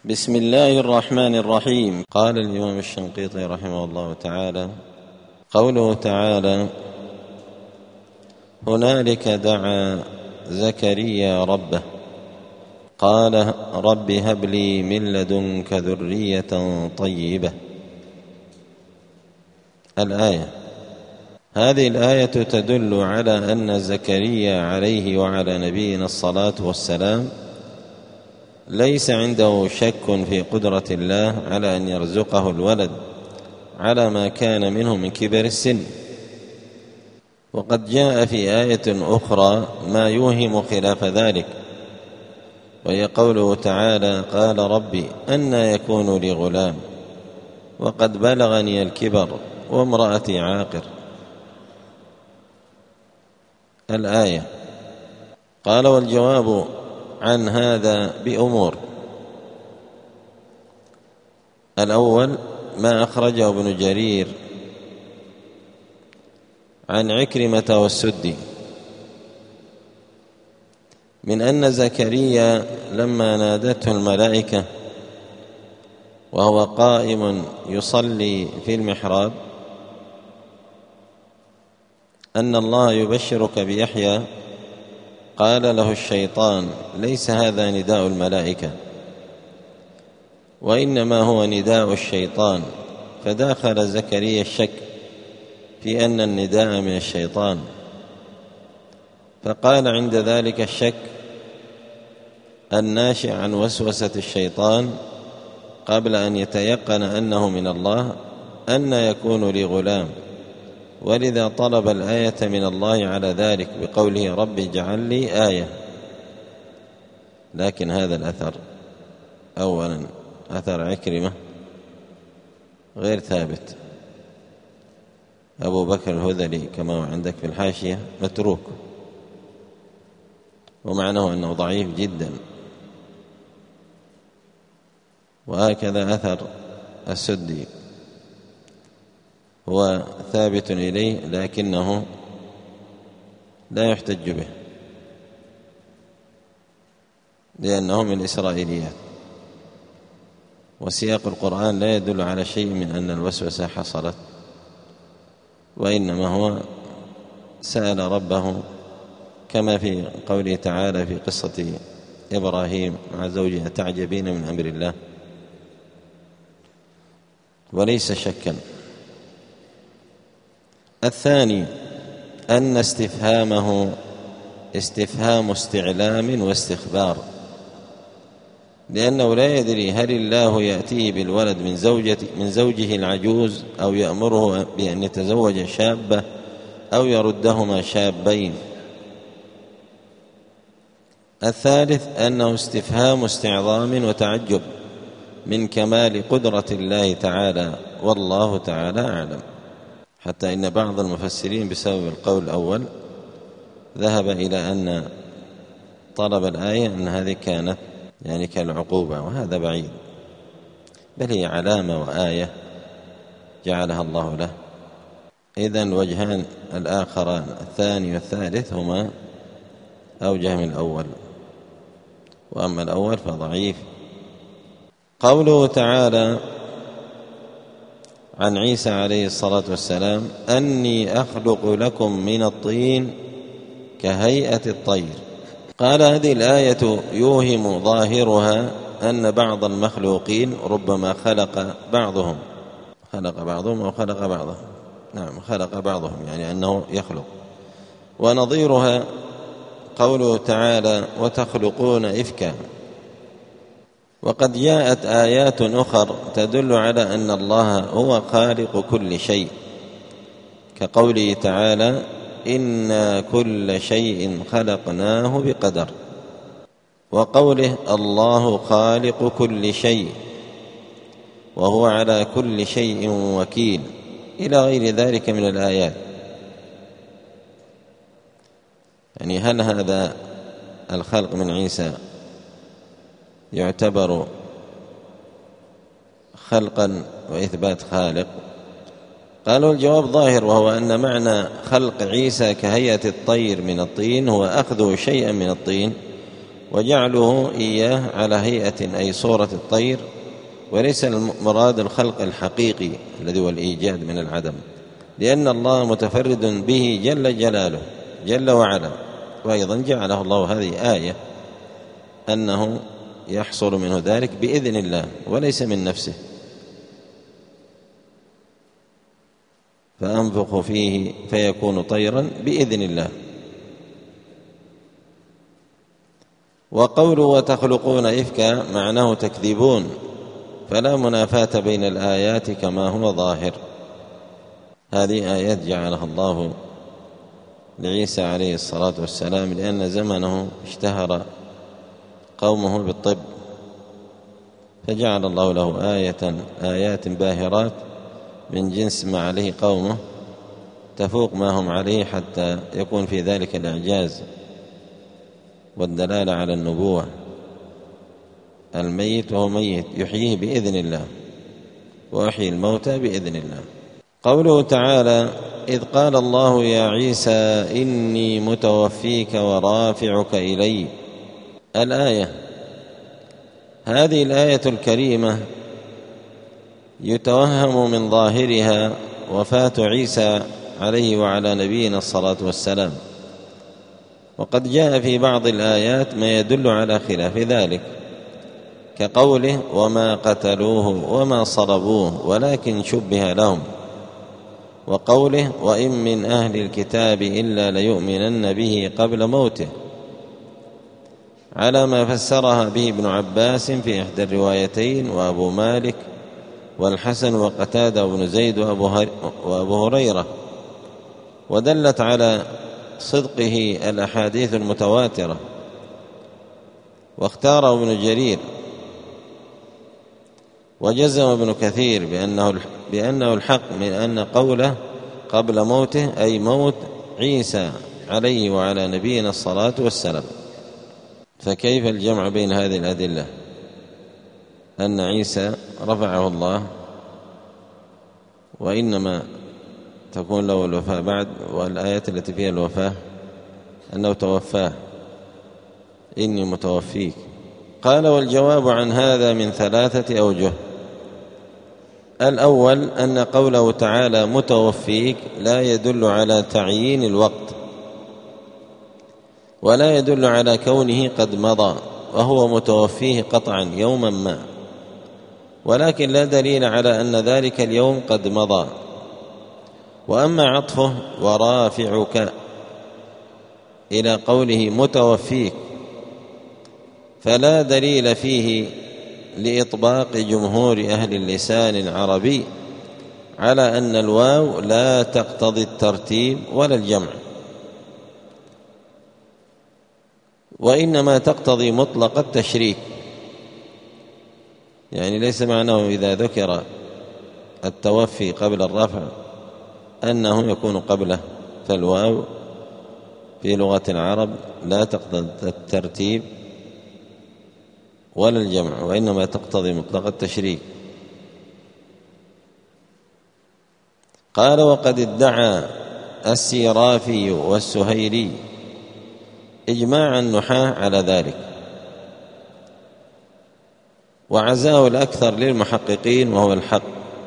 بسم الله الرحمن الرحيم. قال الإمام الشنقيطي رحمه الله تعالى: قوله تعالى: هنالك دعا زكريا ربه قال رب هب لي من لدنك ذرية طيبة. الآية. هذه الآية تدل على أن زكريا عليه وعلى نبينا الصلاة والسلام ليس عنده شك في قدرة الله على أن يرزقه الولد على ما كان منه من كبر السن. وقد جاء في آية أخرى ما يوهم خلاف ذلك، وهي قوله تعالى: قال ربي أنى يكون لي غلام وقد بلغني الكبر وامرأتي عاقر. الآية. قال: والجواب عن هذا بأمور. الأول ما أخرجه ابن جرير عن عكرمة والسدي من أن زكريا لما نادته الملائكة وهو قائم يصلي في المحراب أن الله يبشرك بيحيى، قال له الشيطان: ليس هذا نداء الملائكة وإنما هو نداء الشيطان. فداخل زكريا الشك في أن النداء من الشيطان، فقال عند ذلك الشك الناشئ عن وسوسة الشيطان قبل أن يتيقن أنه من الله: أن يكون لي غلام. ولذا طلب الآية من الله على ذلك بقوله: رب اجعل لي آية. لكن هذا الأثر، أولا أثر عكرمة غير ثابت. أبو بكر الهذلي كما هو عندك في الحاشية متروك، ومعناه أنه ضعيف جدا. وهكذا أثر السدي هو ثابت إليه لكنه لا يحتج به لأنه من الإسرائيليات، وسياق القرآن لا يدل على شيء من أن الوسوسة حصلت، وإنما هو سأل ربه كما في قوله تعالى في قصة إبراهيم مع زوجها: تعجبين من أمر الله. وليس شكا. الثاني أن استفهامه استفهام استعلام واستخبار، لأنه لا يدري هل الله يأتيه بالولد من زوجه العجوز أو يأمره بأن يتزوج شابة أو يردهما شابين. الثالث أنه استفهام استعظام وتعجب من كمال قدرة الله تعالى، والله تعالى أعلم. حتى إن بعض المفسرين بسبب القول الأول ذهب إلى أن طلب الآية أن هذه كانت يعني كالعقوبة، وهذا بعيد، بل هي علامة وآية جعلها الله له. إذن الوجهان الآخران الثاني والثالث هما أوجه من الأول، وأما الأول فضعيف. قوله تعالى عن عيسى عليه الصلاة والسلام: أني أخلق لكم من الطين كهيئة الطير. قال: هذه الآية يوهم ظاهرها أن بعض المخلوقين ربما خلق بعضهم أو خلق بعضهم. نعم، خلق بعضهم، يعني أنه يخلق. ونظيرها قوله تعالى: وتخلقون إفكا. وقد جاءت آيات أخر تدل على أن الله هو خالق كل شيء، كقوله تعالى: إنا كل شيء خلقناه بقدر، وقوله: الله خالق كل شيء وهو على كل شيء وكيل، إلى غير ذلك من الآيات. يعني هل هذا الخلق من عيسى يعتبر خلقا وإثبات خالق؟ قالوا: الجواب ظاهر، وهو أن معنى خلق عيسى كهيئة الطير من الطين هو أخذه شيئا من الطين وجعله إياه على هيئة أي صورة الطير، وليس المراد الخلق الحقيقي الذي هو الإيجاد من العدم، لأن الله متفرد به جل جلاله جل وعلا. وأيضا جعله الله هذه آية أنه يحصل منه ذلك بإذن الله وليس من نفسه. فأنفخ فيه فيكون طيرا بإذن الله. وقوله وتخلقون إفكا معناه تكذبون، فلا منافاة بين الآيات كما هو ظاهر. هذه آيات جعلها الله لعيسى عليه الصلاة والسلام، لأن زمنه اشتهر قومه بالطب، فجعل الله له آيات باهرات من جنس ما عليه قومه تفوق ما هم عليه، حتى يكون في ذلك الإعجاز والدلالة على النبوة. الميت وهو ميت يحييه بإذن الله، ويحيي الموتى بإذن الله. قوله تعالى إذ قال الله يا عيسى إني متوفيك ورافعك إلي. الآية، هذه الآية الكريمة يتوهم من ظاهرها وفاة عيسى عليه وعلى نبينا الصلاة والسلام، وقد جاء في بعض الآيات ما يدل على خلاف ذلك، كقوله وما قتلوه وما صلبوه ولكن شبه لهم، وقوله وإن من أهل الكتاب إلا ليؤمنن به قبل موته، على ما فسرها به ابن عباس في إحدى الروايتين وأبو مالك والحسن وقتادة وابن زيد وأبو هريرة، ودلت على صدقه الأحاديث المتواترة. واختاره ابن جرير وجزم ابن كثير بأنه الحق من أن قوله قبل موته أي موت عيسى عليه وعلى نبينا الصلاة والسلام. فكيف الجمع بين هذه الأدلة؟ أن عيسى رفعه الله وإنما تكون له الوفاة بعد، والآيات التي فيها الوفاة أنه توفاه إني متوفيك. قال والجواب عن هذا من 3 أوجه. الأول أن قوله تعالى متوفيك لا يدل على تعيين الوقت، ولا يدل على كونه قد مضى وهو متوفيه قطعا يوما ما، ولكن لا دليل على أن ذلك اليوم قد مضى. وأما عطفه ورافعك إلى قوله متوفيك فلا دليل فيه لإطباق جمهور أهل اللسان العربي على أن الواو لا تقتضي الترتيب ولا الجمع، وإنما تقتضي مطلق التشريك. يعني ليس معناه إذا ذكر التوفي قبل الرفع أنه يكون قبله، فالواو في لغة العرب لا تقتضي الترتيب ولا الجمع، وإنما تقتضي مطلق التشريك. قال وقد ادعى السيرافي والسهيلي إجماع النحاة على ذلك، وعزاه الأكثر للمحققين وهو الحق،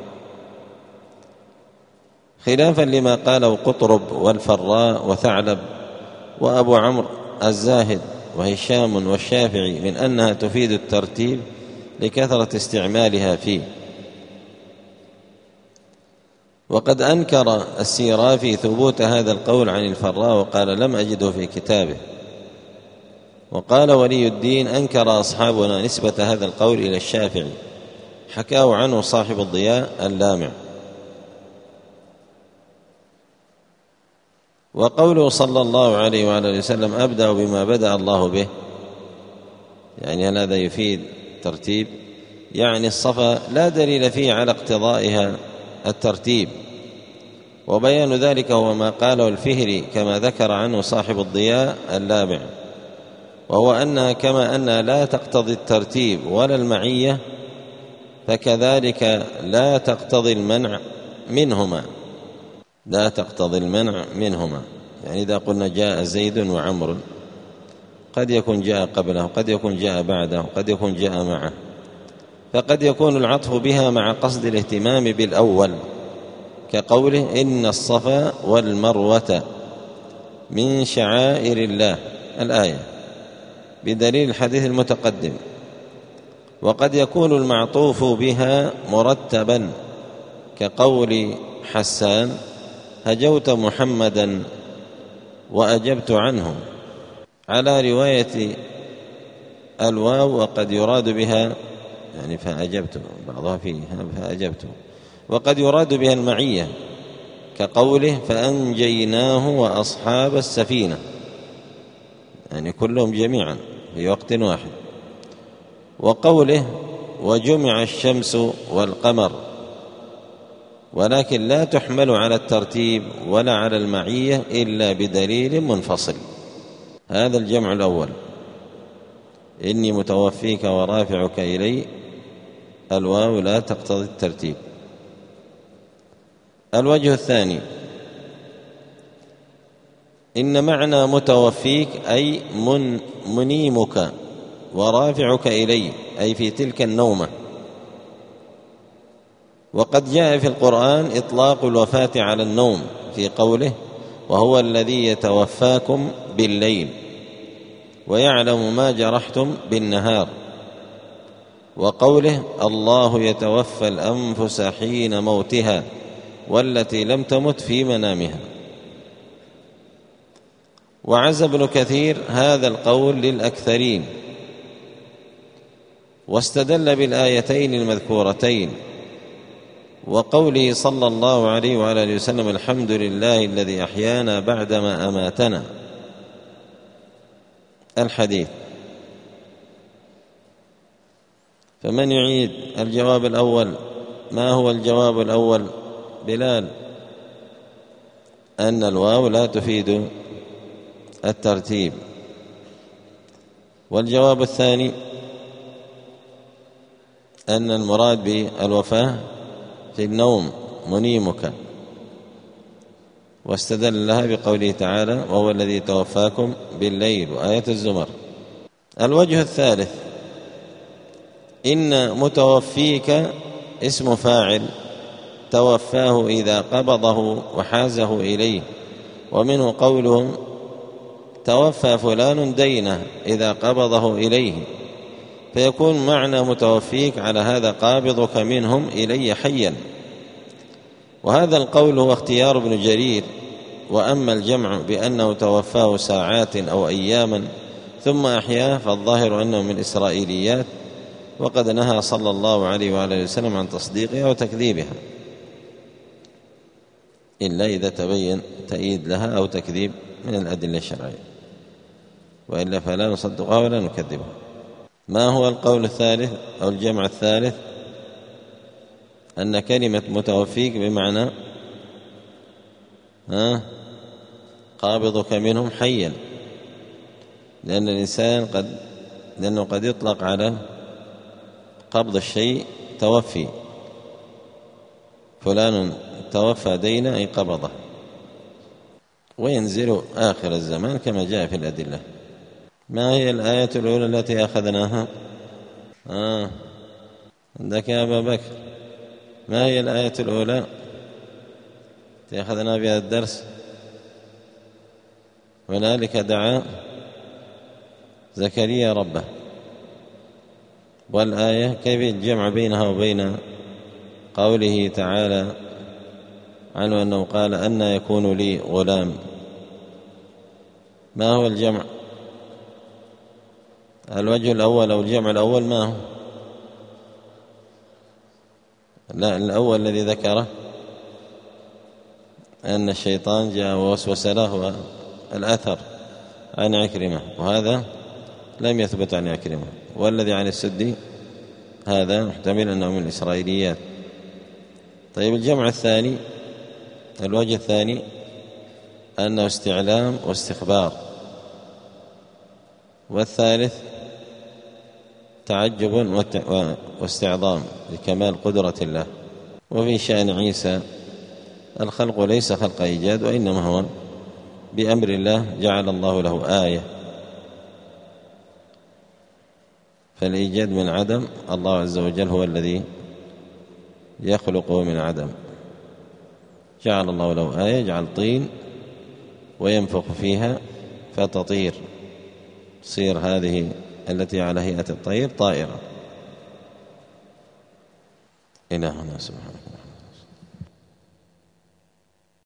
خلافا لما قاله قطرب والفراء وثعلب وأبو عمرو الزاهد وهشام والشافعي من أنها تفيد الترتيب لكثرة استعمالها فيه. وقد أنكر السيرافي ثبوت هذا القول عن الفراء وقال لم أجده في كتابه. وقال ولي الدين أنكر أصحابنا نسبة هذا القول إلى الشافعي، حكاه عنه صاحب الضياء اللامع. وقوله صلى الله عليه وعلى وسلم أبدأ بما بدأ الله به، يعني هل هذا يفيد ترتيب؟ يعني الصفا لا دليل فيه على اقتضائها الترتيب، وبيان ذلك هو ما قاله الفهري كما ذكر عنه صاحب الضياء اللامع، وهو أنها كما أنها لا تقتضي الترتيب ولا المعية فكذلك لا تقتضي المنع منهما، لا تقتضي المنع منهما. يعني إذا قلنا جاء زيد وعمر قد يكون جاء قبله، قد يكون جاء بعده، قد يكون جاء معه، فقد يكون العطف بها مع قصد الاهتمام بالأول، كقوله إن الصفا والمروة من شعائر الله الآية، بدليل الحديث المتقدم. وقد يكون المعطوف بها مرتبا، كقول حسان هجوت محمدا وأجبت عنه، على رواية الواو، وقد يراد بها يعني فأجبت، بعضها فيه فأجبت، وقد يراد بها المعية، كقوله فأنجيناه وأصحاب السفينة، يعني كلهم جميعا في وقت واحد. وقوله وجمع الشمس والقمر، ولكن لا تحمل على الترتيب ولا على المعية إلا بدليل منفصل. هذا الجمع الأول، إني متوفيك ورافعك إلي، الواو لا تقتضي الترتيب. الوجه الثاني، إن معنى متوفيك أي منيمك ورافعك إلي، أي في تلك النومة. وقد جاء في القرآن إطلاق الوفاة على النوم في قوله وهو الذي يتوفاكم بالليل ويعلم ما جرحتم بالنهار، وقوله الله يتوفى الأنفس حين موتها والتي لم تمت في منامها. وعزى ابن كثير هذا القول للأكثرين، واستدل بالآيتين المذكورتين وقوله صلى الله عليه وعلى آله وسلم الحمد لله الذي أحيانا بعدما أماتنا، الحديث. فمن يعيد الجواب الأول؟ ما هو الجواب الأول؟ بلال. أن الواو لا تفيد الترتيب. والجواب الثاني أن المراد بالوفاة في النوم منيمك، واستدل لها بقوله تعالى وهو الذي توفاكم بالليل، وآية الزمر. الوجه الثالث، إن متوفيك اسم فاعل توفاه إذا قبضه وحازه إليه، ومنه قولهم توفى فلان دينه إذا قبضه إليه، فيكون معنى متوفيك على هذا قابضك منهم إلي حيا. وهذا القول هو اختيار ابن جرير. وأما الجمع بأنه توفاه ساعات أو أياما ثم أحياه فالظاهر أنه من الإسرائيليات، وقد نهى صلى الله عليه وآله وسلم عن تصديقها وتكذيبها، إلا إذا تبين تأييد لها أو تكذيب من الأدلة الشرعية، وإلا فلا نصدقها ولا نكذبها. ما هو القول الثالث أو الجمع الثالث؟ أن كلمة متوفيك بمعنى قابضك منهم حيا، لأن الإنسان لأنه قد يطلق على قبض الشيء توفي، فلان توفى دينا أي قبضه، وينزل آخر الزمان كما جاء في الأدلة. ما هي الآية الأولى التي أخذناها؟ عندك يا أبا بكر، ما هي الآية الأولى التي أخذنا بها الدرس؟ هنالك دعا زكريا ربه. والآية كيف الجمع بينها وبين قوله تعالى عنه أنه قال أن يكون لي غلام؟ ما هو الجمع؟ الوجه الأول أو الجمع الأول ما هو؟ لا، الأول الذي ذكره أن الشيطان جاء ووسوس له الأثر عن عكرمة، وهذا لم يثبت عن عكرمة. والذي عن السدي هذا محتمل أنه من الإسرائيليات. طيب الجمع الثاني، الوجه الثاني أنه استعلام واستخبار. والثالث تعجب واستعظام لكمال قدرة الله. وفي شأن عيسى الخلق ليس خلق إيجاد، وإنما هو بأمر الله جعل الله له آية فالإيجاد من عدم، الله عز وجل هو الذي يخلقه من عدم. جعل الله له آية، يجعل طين وينفخ فيها فتطير، تصير هذه التي على هيئة الطير طائرة. إلهنا سبحانه.